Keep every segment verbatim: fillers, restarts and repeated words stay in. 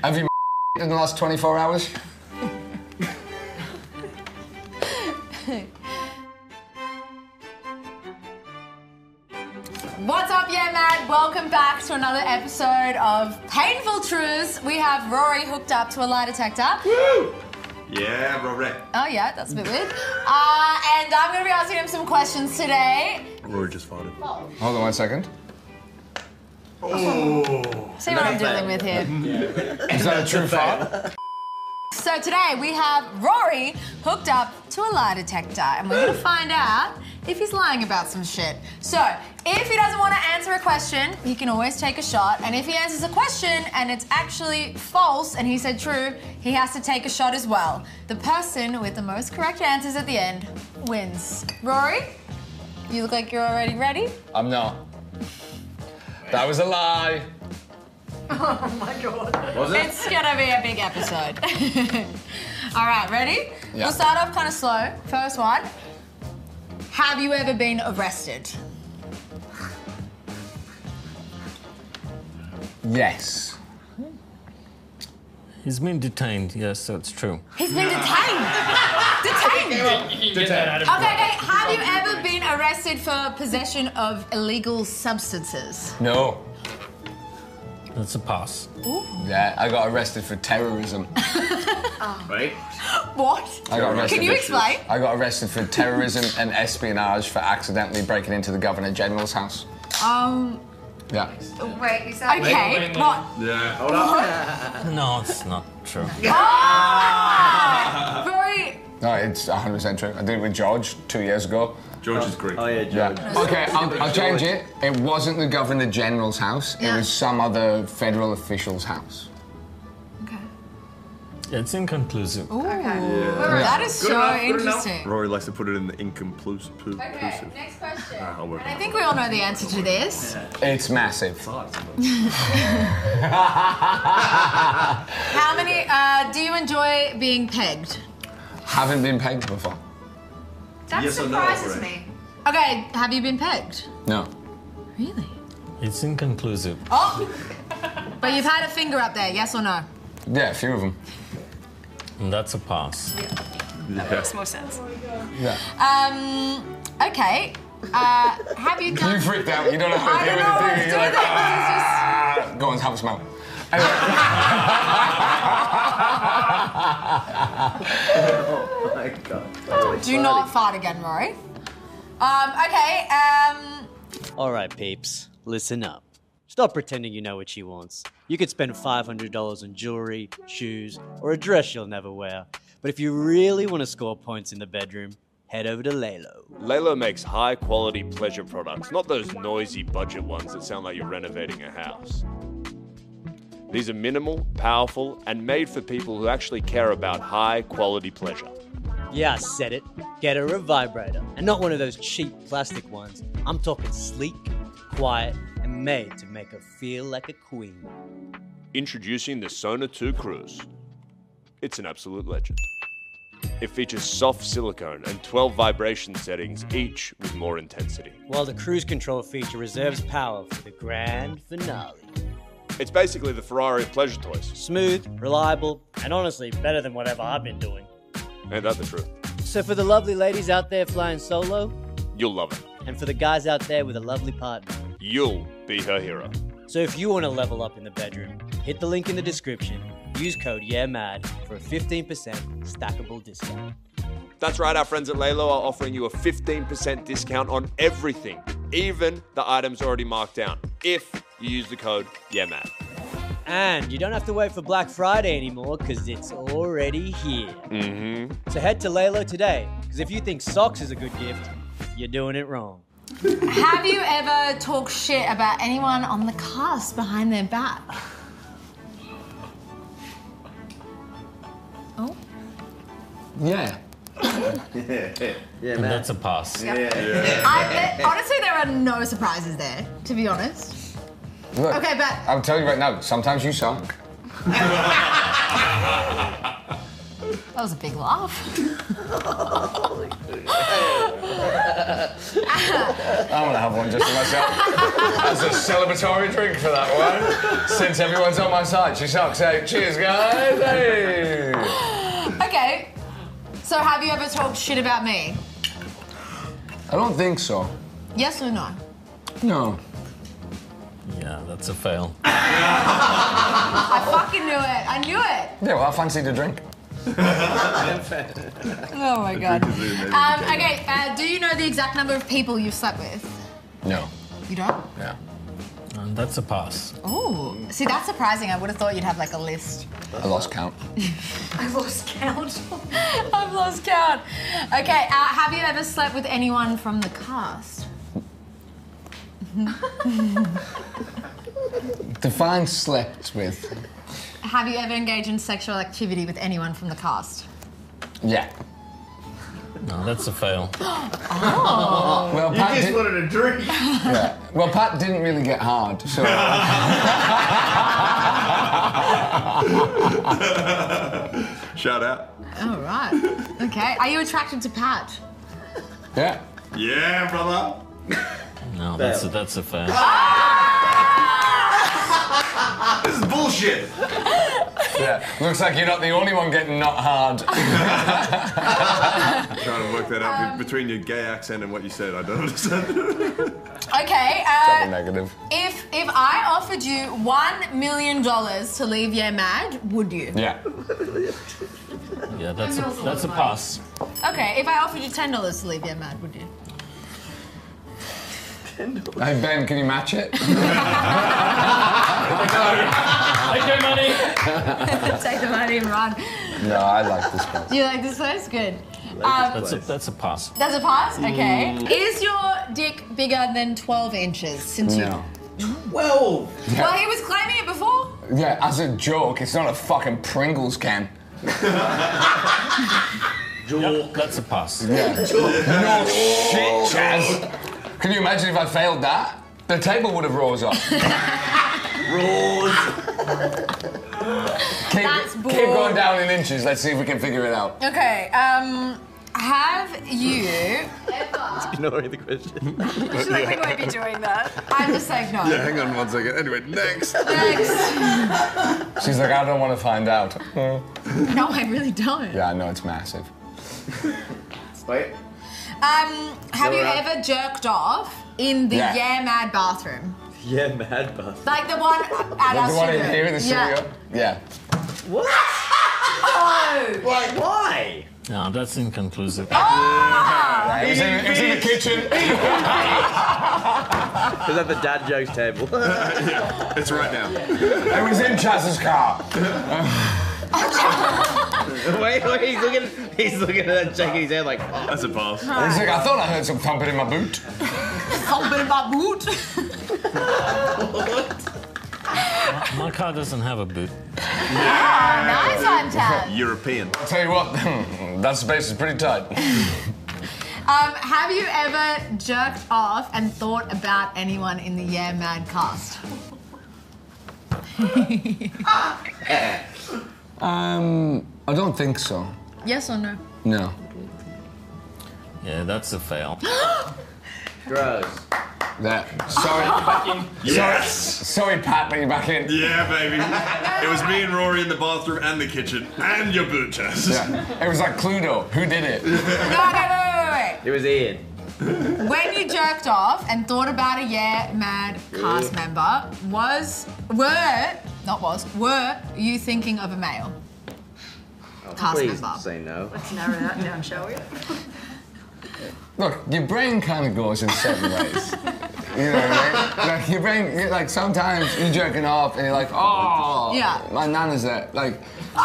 Have you in the last twenty-four hours? What's up, yeah, Mad? Welcome back to another episode of Painful Truths. We have Rory hooked up to a lie detector. Woo! Yeah, Rory. Oh, yeah, that's a bit weird. Uh, and I'm going to be asking him some questions today. Rory just farted. Oh. Hold on one second. Oh. See what I'm dealing with here. Is that a true fart? So today we have Rory hooked up to a lie detector and we're going to find out if he's lying about some shit. So, if he doesn't want to answer a question, he can always take a shot. And if he answers a question and it's actually false and he said true, he has to take a shot as well. The person with the most correct answers at the end wins. Rory, you look like you're already ready. I'm not. That was a lie. Oh my God. Was it? It's gonna be a big episode. All right, ready? Yeah. We'll start off kind of slow. First one. Have you ever been arrested? Yes. He's been detained, yes, that's true. He's been detained. Detained. Detained. Okay, okay. Have you ever been arrested for possession of illegal substances? No. That's a pass. Yeah, I got arrested for terrorism. Right? What? I got arrested. Can you explain? I got arrested for terrorism and espionage for accidentally breaking into the Governor General's house. Um. Yeah. Wait, you said Okay. What? Yeah. Hold on. No, it's not true. Ah! Very. No, it's one hundred percent true. I did it with George two years ago. George is great. Oh yeah, George. Yeah. Okay, I'll, I'll change it. It wasn't the Governor General's house. Yeah. It was some other federal official's house. Okay. It's inconclusive. Ooh. Okay. That is Good so enough, good interesting. Rory likes to put it in the inconclusive. Okay, next question. I'll work And I on think we all know the answer to this. It's massive. How many, uh, do you enjoy being pegged? Haven't been pegged before. That Yes or no, surprises Rory? me. Okay, have you been pegged? No. Really? It's inconclusive. Oh! But you've had a finger up there, yes or no? Yeah, a few of them. And that's a pass. That makes more sense. Yeah. Um, okay. Uh, have you done... You freaked out. You don't know how I to don't deal know with what the to thing. do You're with like, it, ah. Go on, have a smell. Anyway. Oh my God. Do not fart again, Rory. Um, okay, um... All right, peeps, listen up. Stop pretending you know what she wants. You could spend five hundred dollars on jewelry, shoes, or a dress you'll never wear. But if you really want to score points in the bedroom, head over to Lalo. Lalo makes high-quality pleasure products, not those noisy budget ones that sound like you're renovating a house. These are minimal, powerful, and made for people who actually care about high-quality pleasure. Yeah, I said it. Get her a vibrator. And not one of those cheap plastic ones. I'm talking sleek, quiet, and made to make her feel like a queen. Introducing the Sona two Cruise. It's an absolute legend. It features soft silicone and twelve vibration settings, each with more intensity. While the cruise control feature reserves power for the grand finale. It's basically the Ferrari of pleasure toys. Smooth, reliable, and honestly better than whatever I've been doing. Ain't that the truth? So for the lovely ladies out there flying solo, You'll love it. and for the guys out there with a lovely partner. You'll be her hero. So if you want to level up in the bedroom, hit the link in the description, use code YEAHMAD for a fifteen percent stackable discount. That's right, our friends at Lalo are offering you a fifteen percent discount on everything, even the items already marked down, if you use the code YEAHMAD. And you don't have to wait for Black Friday anymore because it's already here. Mm-hmm. So head to Lalo today, because if you think socks is a good gift, you're doing it wrong. Have you ever talked shit about anyone on the cast behind their back? Oh? Yeah. Yeah, And that's a pass. I bet, honestly, there are no surprises there, to be honest. Look, Okay, but... I'll tell you right now, sometimes you suck. That was a big laugh. I'm gonna have one just for myself. That's a celebratory drink for that one. Since everyone's on my side, she sucks. Hey, cheers, guys. Hey. Okay. So have you ever talked shit about me? I don't think so. Yes or no? No. Yeah, that's a fail. I fucking knew it. I knew it. Yeah, well, I fancied a drink. Oh my god. Um, okay, uh, do you know the exact number of people you've slept with? No. You don't? Yeah. And that's a pass. Ooh. See, that's surprising. I would have thought you'd have like a list. I lost count. I've lost count. I've lost count. Okay, uh, have you ever slept with anyone from the cast? Define slept with. Have you ever engaged in sexual activity with anyone from the cast? Yeah. No, that's a fail. Well, You Pat just did, wanted a drink. yeah. Well, Pat didn't really get hard, so. Shout out. Oh, right. Okay. Are you attracted to Pat? Yeah. Yeah, brother. No, that's a, that's a fail. This is bullshit. Yeah. Looks like you're not the only one getting not hard. Trying to work that out be- between your gay accent and what you said. I don't understand. Okay. Double Uh, negative. if if I offered you one million dollars to leave Yeah Mad, would you? Yeah. Yeah, that's a, that's a pass. Okay. If I offered you ten dollars to leave Yeah Mad, would you? Hey, Ben, can you match it? Take your money. Take the money and run. No, I like this place. You like this place? Good. Um, That's a, that's a pass. That's a pass? Okay. Is your dick bigger than twelve inches since you... No. Well, Well, he was claiming it before. Yeah, as a joke, it's not a fucking Pringles can. Yep, that's a pass. Yeah. No shit, Chaz. Can you imagine if I failed that? The table would have rose up. rules. Keep, That's keep bull. going down in inches. Let's see if we can figure it out. Okay, um, have you ever... Ignoring the question. I feel like we won't be doing that. I'm just saying no. Yeah, hang on one second. Anyway, next. Next. She's like, I don't want to find out. No, I really don't. Yeah, I know it's massive. Wait. Um, have you Alright. ever jerked off in the Yeah. Yeah Mad bathroom? Yeah, mad bus. Like the one at our The one in studio? here in the Yeah. studio? Yeah. What? Oh! Like, why? No, that's inconclusive. It was in, it was in the kitchen. Is that the dad jokes table? It's right now. It was in Chaz's car. wait, wait, he's looking, he's looking at that, shaking his head like, oh. That's a pass. He's like, I thought I heard some thumping in my boot. Something about boot. My car doesn't have a boot. Nice one, Chad. European. I'll tell you what, that space is pretty tight. Um, have you ever jerked off and thought about anyone in the Yeah Mad cast? Um, I don't think so. Yes or no? No. Yeah, that's a fail. Gross. That. Sorry. Yes. Sorry, Pat, but you're back in. Yeah, baby. It was me and Rory in the bathroom and the kitchen and your boot chest. Yeah. It was like Cluedo. Who did it? No, no, wait, wait, wait, It was Ian. wait. When you jerked off and thought about a Yeah Mad cast member, was, were, not was, were you thinking of a male cast Please member? say no. Let's narrow that down, shall we? Look, your brain kind of goes in certain ways. You know what I mean? Like your brain, you're like sometimes you're jerking off and you're like, oh, Yeah. my nana's there. Like,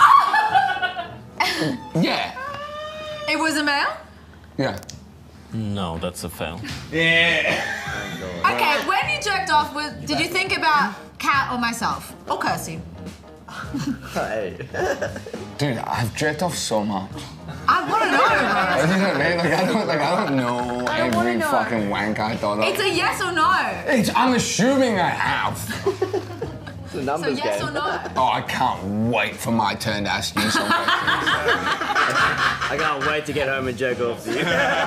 yeah, It was a male? yeah. No, that's a fail. Yeah. Okay, when you jerked off, was, did you think about Kat or myself? Or Kirsty? Hey. Dude, I've jerked off so much. I want to know. You know what I mean? Like I don't, like I don't know I don't wanna every know. fucking wank I thought of. It's a yes or no. It's, I'm assuming I have. a So numbers yes game. or no? Oh, I can't wait for my turn to ask you something. I can't wait to get home and jerk off to you.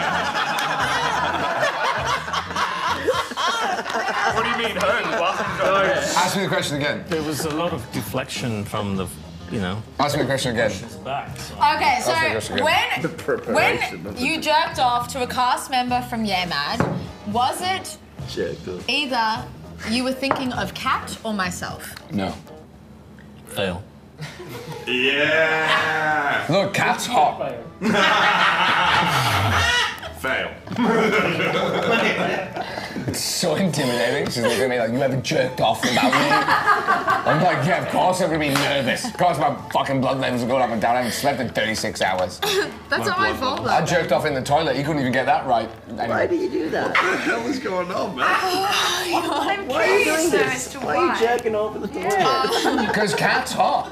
What do you mean home? Welcome to home. Ask me the question again. There was a lot of deflection from the, you know, Ask me the question again. back. So. Okay, That's the question so again. when preparation when of you jerked off to a cast member from Yeah Mad, was it Jerked off. either you were thinking of Kat or myself? No. Fail. Yeah. Look, Kat's hot. Fail. It's so intimidating. She's looking at me like, you ever jerked off about me? I'm like, yeah, of course I'm gonna be nervous. Of course my fucking blood levels are going up and down. I haven't slept in thirty-six hours. That's not my fault, I though. jerked off in the toilet. You couldn't even get that right. Why Anyway. do you do that? What the hell is going on, man? I'm Why are you curious doing though this? as to Why are you jerking off in the toilet? Because Kat's hot.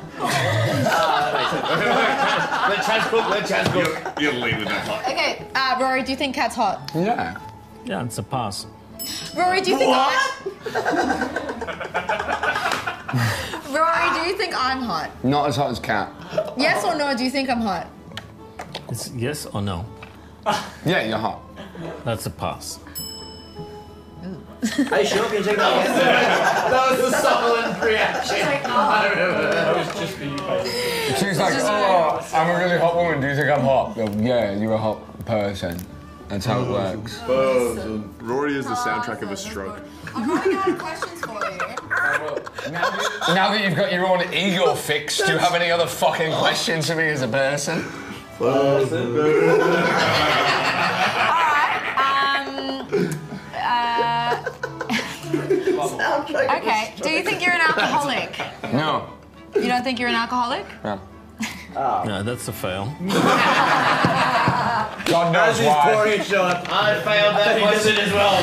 Let Chaz cook, let Chaz cook. You'll lead with that part. Okay, uh, Rory, do you think Kat's hot? Yeah. Yeah, it's a pass. Rory, do you think I'm... Rory, do you think I'm hot? Not as hot as Kat. Yes or no, do you think I'm hot? It's yes or no. Yeah, you're hot. That's a pass. Are you sure? Can you check that again? That was a silent reaction. She's like, oh, I'm a really hot woman. Do you think I'm hot? I go, yeah, you're a hot person. That's how it works. Rory is the soundtrack of a stroke. I'm running out of questions for you. Now that, now that you've got your own ego fixed, do you have any other fucking questions for me as a person? Alright, um... Uh... Okay, do you think you're an alcoholic? No. You don't think you're an alcoholic? No. No, that's a fail. God knows As he's why. pouring a shot, I failed that question as well,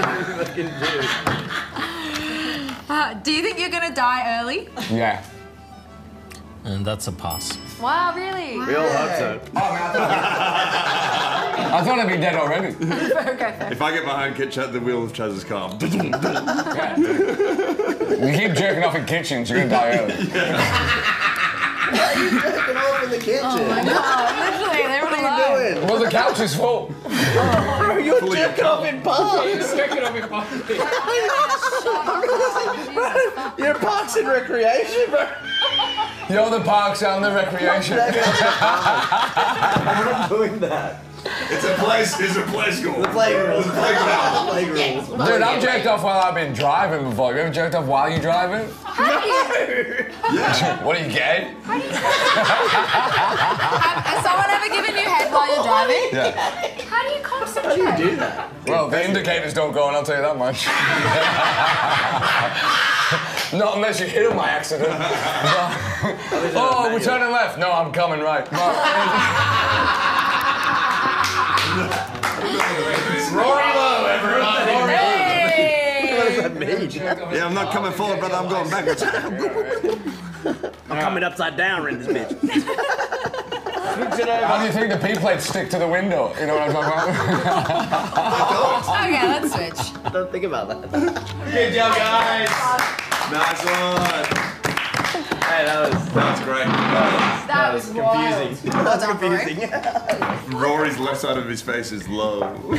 bro. Uh, do you think you're gonna die early? Yeah. And that's a pass. Wow, really? We all hope so. I thought I'd be dead already. Okay. If I get behind Kit Chat, the wheel of Chaz's car. Yeah. You keep jerking off in kitchens, you're gonna die early. Why are you jerking off in the kitchen? Oh my god, literally, they were What alive. are you doing? Well, the couch is full. Bro, you're jerking off in parks. You're Parks and Recreation, bro. You're the parks and the recreation. I'm not doing that. It's a place, it's a place called. The playground. The playground. The playground. Dude, I've jerked off while I've been driving before. You ever jerked off while you're driving? What are you, gay? Have, has someone ever given you head while you're driving? Yeah. How do you concentrate? How do you do that? Well, the indicators don't go on, I'll tell you that much. Not unless you hit him by accident. Oh, we're turning left. No, I'm coming right. Rory Lowe, everyone. Rory Hey! What does that mean? Yeah, I'm not coming forward, brother, I'm going backwards. I'm coming upside down in this bitch. How do you think the P plates stick to the window? You know what I'm talking about? Okay, let's switch. Don't think about that. Good job, guys. Nice one. Hey, that was That's great. That was confusing. Well That's done, Rory. confusing. Rory's left side of his face is low.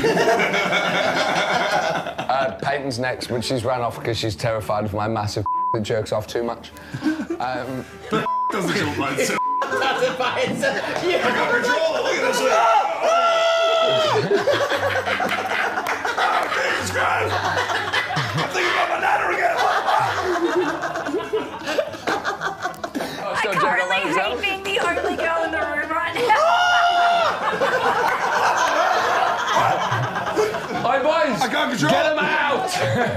Uh, Peyton's next, but she's ran off because she's terrified of my massive that jerks off too much. Um, Doesn't jump by itself. That's it by itself. Yeah. I got control, look at this shit. Jesus Christ. I'm thinking about my nana again. oh, I still jerking off by currently himself? hate being the only girl in the room right now. Hey, boys! I can't control. Get him out!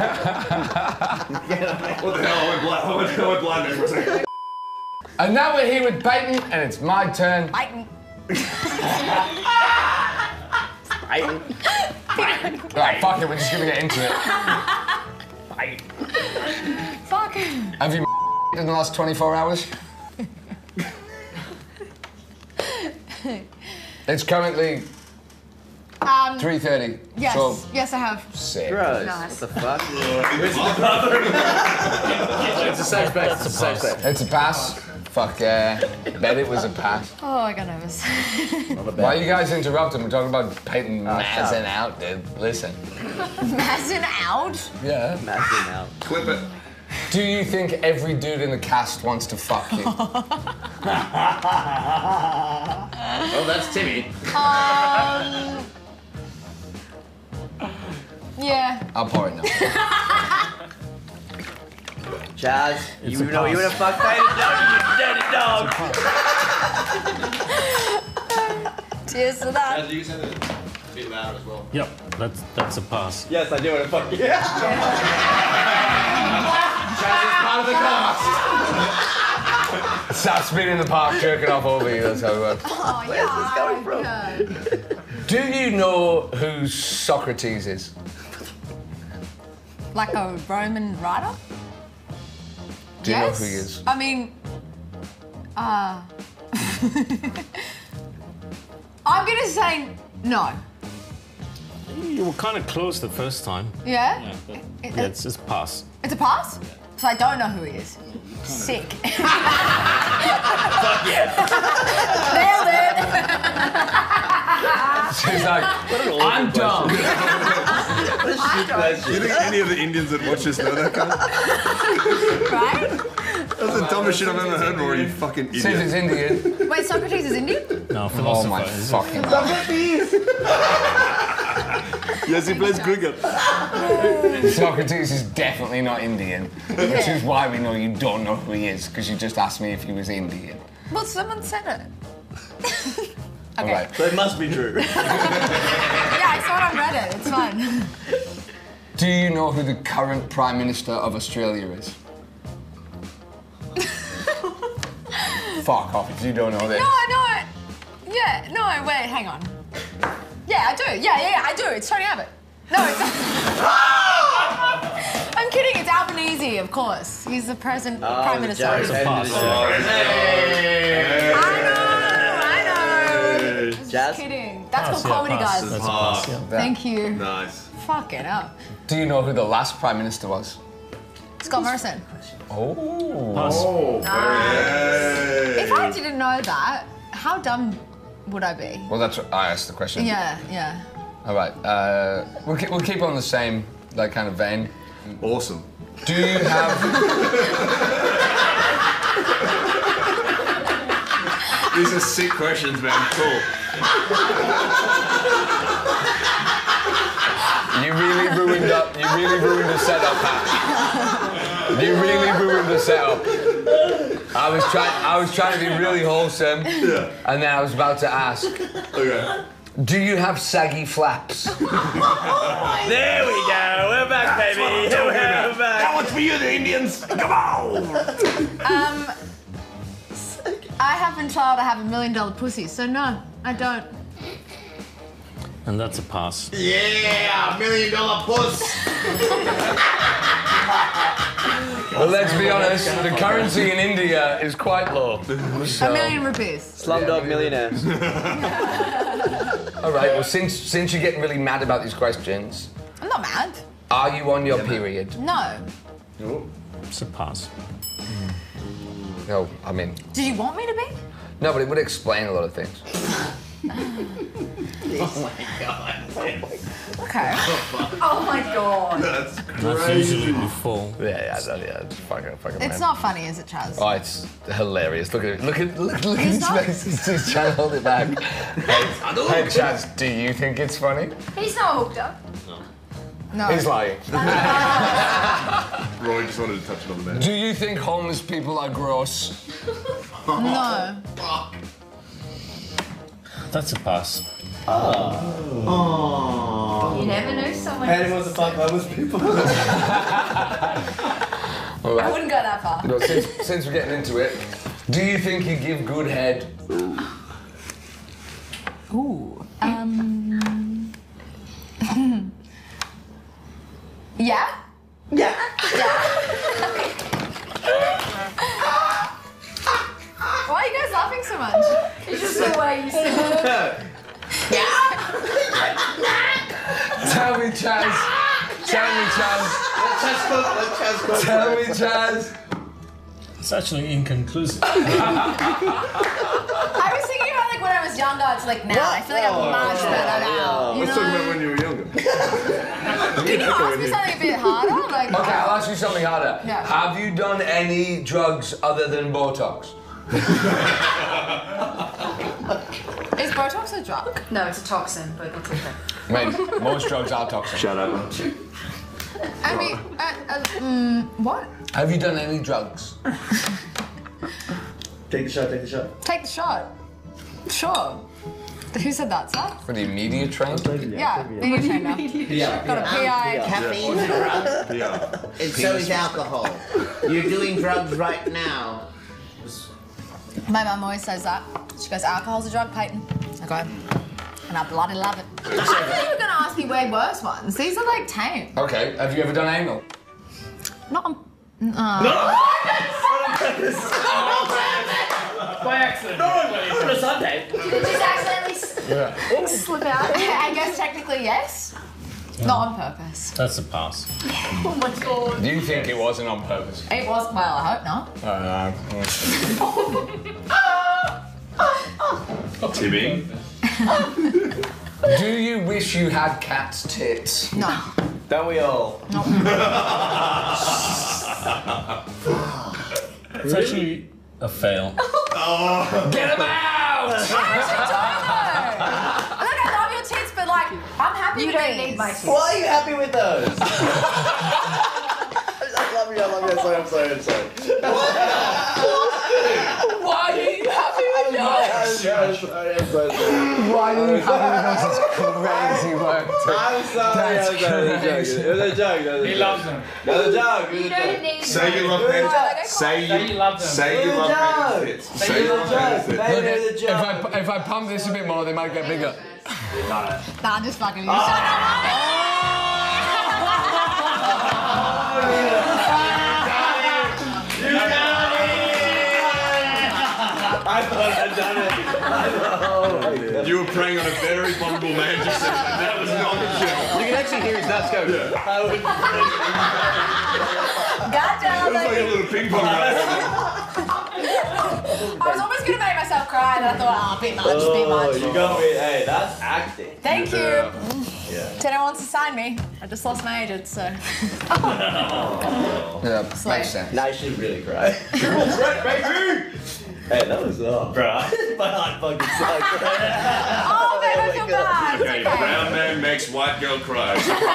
What the hell? I went blind. I went, I went blind there for a second. And now we're here with Peyton, and it's my turn. Fighting. Fighting. Right, fuck it, we're just gonna get into it. Fuck. Have you in the last twenty-four hours? It's currently Um, three thirty. yes, So, yes, I have. sick. Gross. Nice. What the fuck? It's a safe space. It's a safe space. It's a pass. Fuck yeah. Bet it was a pass. Oh, I got nervous. Why are you guys interrupting? We're talking about Peyton Mazin out, dude. Listen. Mazin out? Yeah. Imagine now. Clip it. Do you think every dude in the cast wants to fuck you? Oh, that's Timmy. Um. Yeah. I'll pour it now. Chaz, It's you a know you would have pass. fucked Peyton, don't you, dirty dog? Cheers to that. You can say that a bit louder as well. Yep, that's that's a pass. Yes, I do want to fuck you. Part of the cast. Stop spinning in the park, jerking off over you. That's how it works. Oh, Where's this coming from? yeah. Do you know who Socrates is? Like a Roman writer? Do you yes? know who he is? I mean, uh. I'm gonna say no. You were kind of close the first time. Yeah? Yeah, but- It- yeah, it's just pass. It's a pass? So I don't know who he is. Sick. Nailed it. She's like, I'm dumb. Do you think any of the Indians that watch this know that kind of? Right? That's the dumbest shit I've ever heard, Rory, you fucking Since it's idiot. Indian. Wait, Socrates is Indian? No, Oh philosopher. my is it? fucking god. Yes, he plays cricket. Socrates is definitely not Indian, which is why we know you don't know who he is, because you just asked me if he was Indian. Well, someone said it. All right. So it must be true. Yeah, I saw it on Reddit. It's fine. Do you know who the current Prime Minister of Australia is? Fuck off if you don't know this. No, no. Yeah, no, wait, hang on. Yeah, I do. Yeah, yeah, yeah, I do. It's Tony Abbott. No, it's not. I'm kidding. It's Albanese, of course. He's the present Prime Minister. Jared It's a Payton pass. is- I know, I know. Just Jazz? kidding. That's Pass, called comedy, yeah, pass. guys. That's a pass, yeah. Thank you. Nice. Fucking up. Do you know who the last Prime Minister was? Scott Morrison. Oh. Pass. If I didn't know that, how dumb would I be? Well, that's what I asked the question. Yeah, yeah. All right. Uh, we'll, keep, we'll keep on the same like kind of vein. Awesome. Do you have? These are sick questions, man. Cool. You really ruined up. You really ruined the setup, Pat. You really ruined the setup. I was trying. I was trying to be really wholesome, Yeah. and then I was about to ask, Okay. do you have saggy flaps? There we go. We're back, baby. We're back. That one's for you, the Indians. Come on. Um, I have been told I have a million dollar pussy, so no, I don't. And that's a pass. Yeah, million dollar puss. Well, let's be honest. The currency in India is quite low. So, A million rupees. Slumdog Millionaire. all right. Well, since since you're getting really mad about these questions, I'm not mad. are you on your period? No. It's a pass. No, I mean, Did you want me to be? no, but it would explain a lot of things. Okay. Oh my god. That's That's usually before. Yeah, yeah, yeah. yeah it's fucking, fucking. It's not funny, is it, Chaz? Oh, it's hilarious. Look at it. Look at look, look at It's his not? face. He's just trying to hold it back. Hey, hey, Chaz, do you think it's funny? He's not hooked up. No. He's lying. Roy just wanted to touch it on the man. Do you think homeless people are gross? No. That's a pass. You never know someone. Peyton wants to fuck homeless people. All I right. wouldn't go that far. No, since, since we're getting into it, do you think you give good head? Ooh. Um. yeah? Yeah. Why are you guys laughing so much? It's just the way you say it. Yeah? Tell me, Chaz. Tell me, Chaz. Let Chaz cook. Let Chaz cook. Tell me, Chaz. It's actually inconclusive. I was thinking about like when I was younger. It's like now. I feel like I'm much better now. You Let's know? talk about when you were younger. Can you ask me something a bit harder? Like, Okay, I'll ask you something harder. Yeah. Have you done any drugs other than Botox? Is Botox a drug? No, it's a toxin, but it's okay. Mate, most drugs are toxic. Shut up. I mean, uh, uh, mm, what? Have you done any drugs? Take the shot, take the shot. Take the shot. Sure. Who said that, sir? For the media trained? Yeah, media trainer. Yeah. Got a P I. Caffeine's a drug, Yeah. and so is alcohol. You're doing drugs right now. My mum always says that. She goes, alcohol's a drug, Peyton. I go, and I bloody love it. I thought you were going to ask me way worse ones. These are like tame. Okay, have you ever done anal? Not on... Uh, By accident. No, on a Sunday. Did you just accidentally s- Yeah. slip out? I guess technically yes. Not on purpose. That's a pass. Oh my god. Do you think it wasn't on purpose? It was, well, I hope not. Uh, Timmy. Do you wish you had cat's tits? No. Don't we all? It's actually a fail. Get him out! I actually don't know. Look, I love your tits, but like, I'm happy You with don't these. need my tits. Why are you happy with those? I love you, I love you, I'm sorry, I'm sorry, I'm sorry. Why are you happy with I'm sorry, I'm sorry, I'm sorry. Why are you happy with us? It's crazy work. I'm sorry, That's I'm sorry, it was a joke. crazy. It was a joke. It was a He joke. loves them. That was a joke. It You was a don't joke. need Say you love Would you Penny's like a Say Say you, you love them. say you love Penny's tits. Say you love Penny's tits. Maybe it was a If joke. I, if I pump this a bit more, they might get bigger. Nah, I'm just fucking you. Shut up. I thought I'd done it. I know. You were preying on a very vulnerable man just then. That was not a joke. You can actually hear his nuts go. I would- Gotcha. It was like a Like, little ping pong match. I was almost gonna make myself cry, and I thought, oh, a bit much, a bit Oh, much. you got me. Hey, that's acting. Thank you. Yeah. Tenor wants to sign me. I just lost my agent, so. Yeah, Slay. makes sense. Now you should really cry. Right, baby! Hey, that was oh, bro. My heart fucking sucks. Oh, babe, I feel my God. bad. It's Okay, okay. brown man makes white girl cry.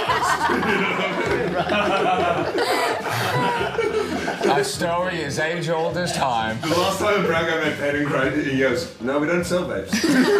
Our story is age old as time. The last time a brown guy made Peyton cry, he goes, "No, we don't sell vapes." No, no, it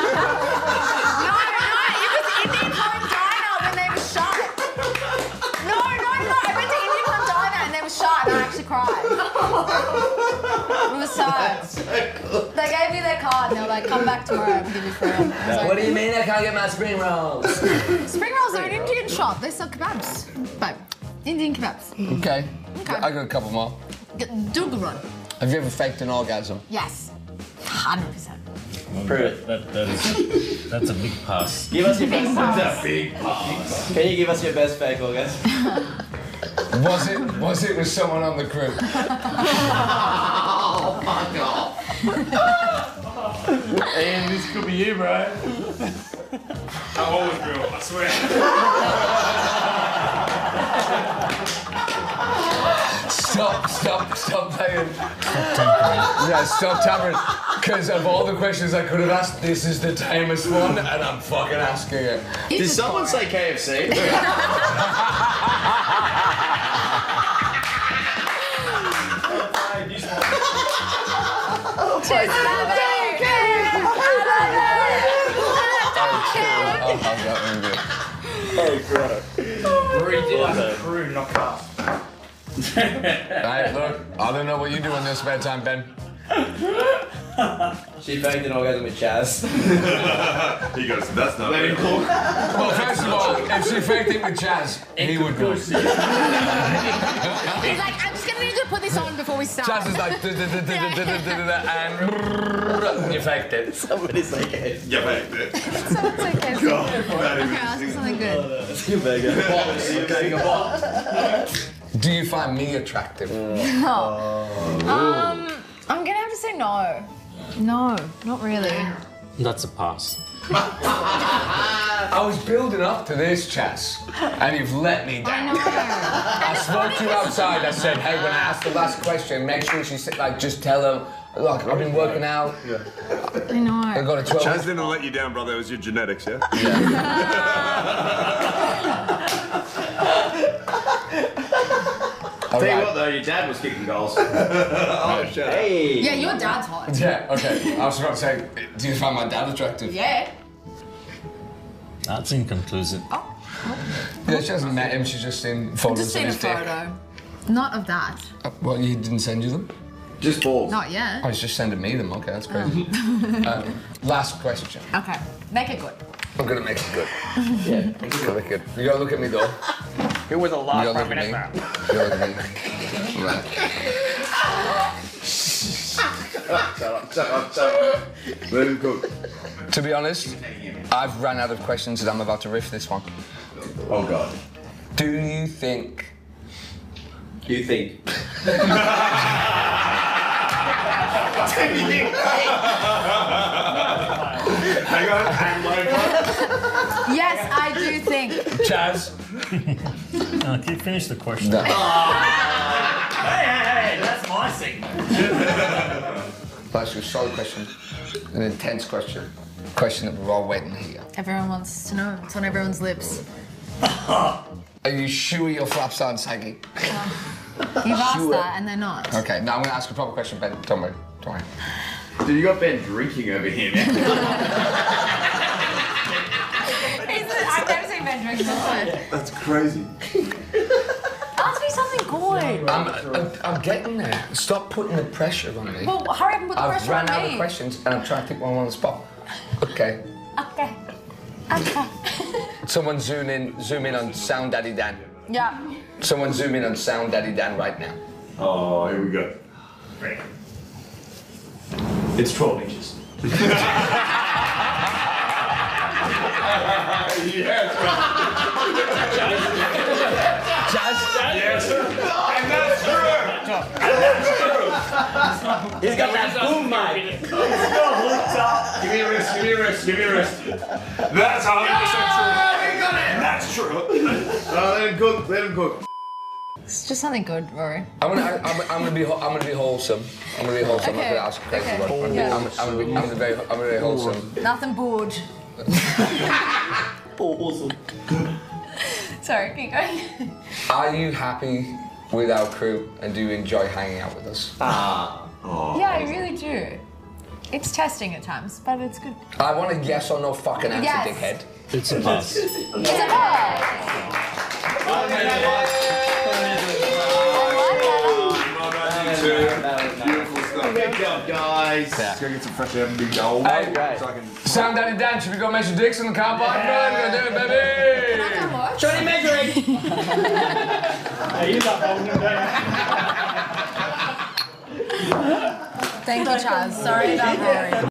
was Indian Home Diner when they were shot. No, no, no. I went to Indian Home Diner and they were shot and I actually cried. It was sad. They gave me their card and they were like, come back tomorrow and give you free. What do you mean I can't get my spring rolls? Spring rolls are an Indian shop. They sell kebabs. But Indian kebabs. Okay. Okay. I got a couple more. Do a good one. Have you ever faked an orgasm? Yes. one hundred percent. Prove it. That, that is, that's a big pass. Give us your Big best. pass. That's a big pass. Can you give us your best fake orgasm? Was it was it with someone on the crew? Oh, fuck off. Ian, this could be you, bro. I'm always real, I swear. Stop, stop, stop playing. Yeah, stop tampering. Because of all the questions I could have asked, this is the tamest one, and I'm fucking asking it. Did someone say K F C? Cheers, love it. Oh, how's that one good? Oh, bro. Crew, not cast. Hey, look, I don't know what you do in your spare time, Ben. She faked an orgasm with Chaz. He goes, "That's not very cool." Well, first of all, if she faked it with Chaz, he would know. He's like, I'm just gonna need you to put this on before we start. Chaz is like, "Duh, duh, duh, duh, duh, duh, duh, duh, duh," and you faked it. Somebody say K F C. You faked it. Someone say K F C. God, that is Okay, ask me something good. It's your burger. Do you find me attractive? Um, I'm gonna have to say no. No, not really. That's a pass. I was building up to this, Chas, and you've let me I down. know. I spoke to you outside. I said, "Hey, when I ask the last question, make sure she said, like, just tell them, look, I've been working out. I know. I got a twelve." Chaz didn't let you down, brother. It was your genetics, yeah? Tell you what though, your dad was kicking goals. Oh, shut up. Hey. Yeah, your dad's hot. Yeah. Okay. I was about to say, do you find my dad attractive? Yeah. That's inconclusive. Yeah, she hasn't met him. She's just seen I've photos just of seen a his dick. photo. Not of that. Uh, well, he didn't send you them? Just balls. Not yet. Oh, he's just sending me them. Okay, that's crazy. um, last question. Okay, make it good. I'm gonna make it good. Yeah. I'm gonna make it. You gotta look at me though. Who was a You lot gotta look at me. You gotta look at me. Right. Shut up, shut up, shut up. Let him cook. To be honest, I've run out of questions and I'm about to riff this one. Oh god. Do you think? You think? Hang on, hang on. Yes, I do think. Chaz? No, can you finish the question? No. Hey, hey, hey, that's my segment. That's a solid question. An intense question. Question that we're all waiting here. Everyone wants to know. It's on everyone's lips. Are you sure your flaps aren't saggy? You've asked that and they're not. Okay, now I'm gonna ask a proper question, Ben. Don't worry. Don't worry. Dude, you got Ben drinking over here, man. I've never seen Ben drink before. That's crazy. Ask me something good. I'm, I'm, I'm getting there. Stop putting the pressure on me. Well, hurry up and put the I've pressure ran on out me. of questions and I'm trying to pick one on the spot. Okay. Okay. Okay. Someone zoom in, zoom in on Sound Daddy Dan. Yeah. Someone zoom in on Sound Daddy Dan right now. Oh, here we go. It's twelve inches. Yes. Chaz? Yes. And that's true. And that's true. He's got that boom mic. He's got hooked up. Give me a wrist, give me a wrist, give me a wrist. That's one hundred percent true. That's true. Uh, let him cook, let him cook. It's just something good, Rory. I'm gonna, I'm, I'm gonna be, ho- I'm gonna be wholesome. I'm gonna be wholesome. Okay, I'm not gonna ask a crazy okay, one. I'm gonna, yeah. be, I'm, I'm, gonna be, I'm gonna be very, I'm gonna be wholesome. Nothing bored. Awesome. Sorry, keep going. Are you happy with our crew and do you enjoy hanging out with us? Ah. Yeah, I really do. It's testing at times, but it's good. I want a yes or no fucking answer, Yes. dickhead. It's a pass. It's a pass. Beautiful stuff. Good job, guys. Let's go get some fresh air and be gold. Hey, So I can... Sound Daddy Dan, should we go measure dicks in the car park? No, we're gonna do it, baby! Johnny measuring. Thank you, Chaz. Sorry about Rory.